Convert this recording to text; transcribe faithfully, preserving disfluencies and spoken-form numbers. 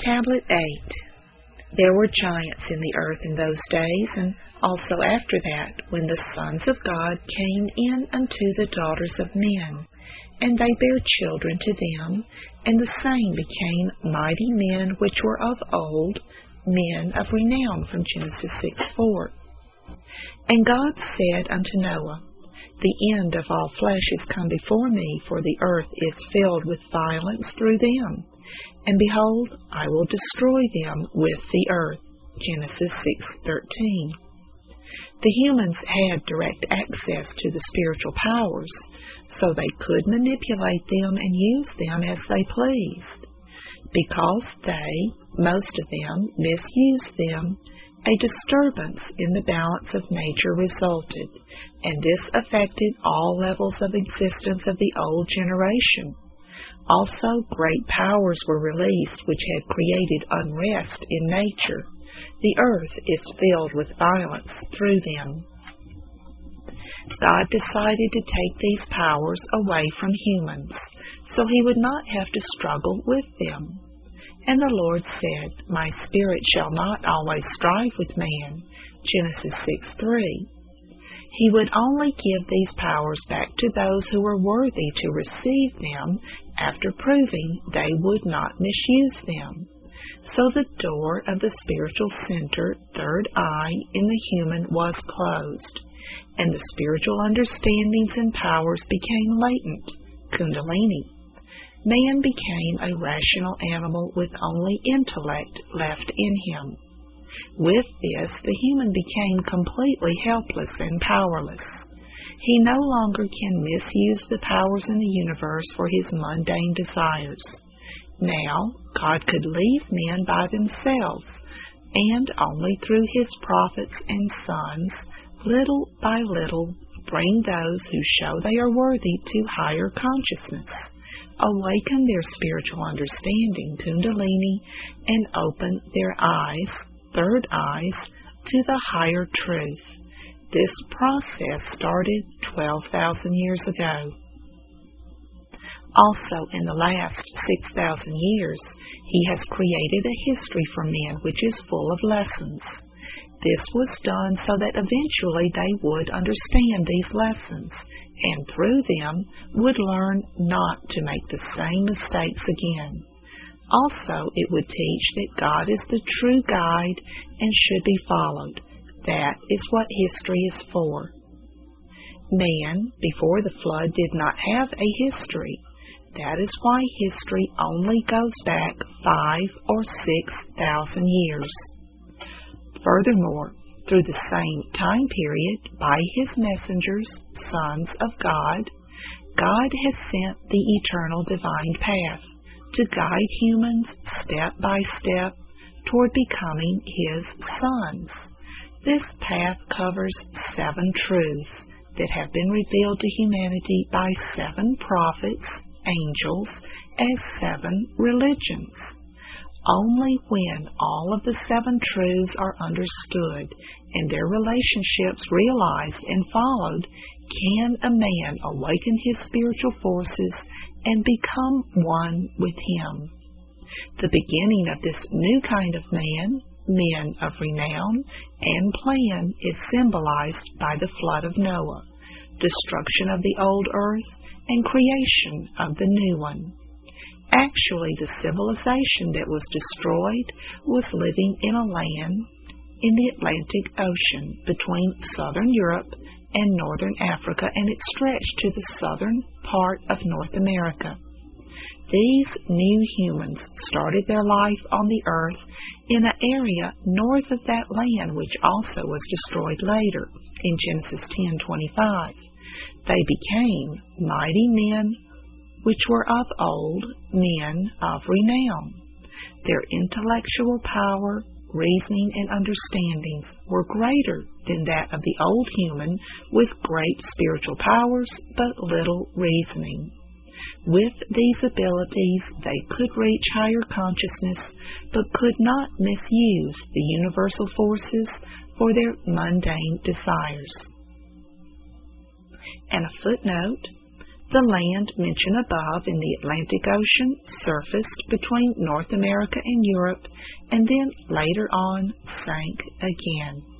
Tablet eight. There were giants in the earth in those days, and also after that, when the sons of God came in unto the daughters of men, and they bare children to them, and the same became mighty men which were of old, men of renown, from Genesis six four. And God said unto Noah, The end of all flesh is come before me, for the earth is filled with violence through them. And behold, I will destroy them with the earth. Genesis six thirteen. The humans had direct access to the spiritual powers, so they could manipulate them and use them as they pleased. Because they, most of them, misused them, a disturbance in the balance of nature resulted, and this affected all levels of existence of the old generation. Also, great powers were released which had created unrest in nature. The earth is filled with violence through them. God decided to take these powers away from humans, so he would not have to struggle with them. And the Lord said, My spirit shall not always strive with man. Genesis six three. He would only give these powers back to those who were worthy to receive them after proving they would not misuse them. So the door of the spiritual center, third eye, in the human was closed, and the spiritual understandings and powers became latent, kundalini. Man became a rational animal with only intellect left in him. With this, the human became completely helpless and powerless. He no longer can misuse the powers in the universe for his mundane desires. Now, God could leave men by themselves, and only through his prophets and sons, little by little, bring those who show they are worthy to higher consciousness, awaken their spiritual understanding, kundalini, and open their eyes, third eyes, to the higher truth. This process started twelve thousand years ago. Also, in the last six thousand years, he has created a history for men which is full of lessons. This was done so that eventually they would understand these lessons, and through them would learn not to make the same mistakes again. Also, it would teach that God is the true guide and should be followed. That is what history is for. Man, before the flood, did not have a history. That is why history only goes back five or six thousand years. Furthermore, through the same time period, by his messengers, sons of God, God has sent the eternal divine path to guide humans step by step toward becoming his sons. This path covers seven truths that have been revealed to humanity by seven prophets, angels, as seven religions. Only when all of the seven truths are understood and their relationships realized and followed can a man awaken his spiritual forces and become one with him. The beginning of this new kind of man, men of renown and plan, is symbolized by the flood of Noah, destruction of the old earth, and creation of the new one. Actually, the civilization that was destroyed was living in a land in the Atlantic Ocean between southern Europe and northern Africa, and it stretched to the southern part of North America. These new humans started their life on the earth in an area north of that land, which also was destroyed later in Genesis ten twenty-five. They became mighty men which were of old, men of renown. Their intellectual power, reasoning, and understandings were greater than that of the old human with great spiritual powers but little reasoning. With these abilities, they could reach higher consciousness but could not misuse the universal forces for their mundane desires. And a footnote, The land mentioned above in the Atlantic Ocean surfaced between North America and Europe, and then later on sank again.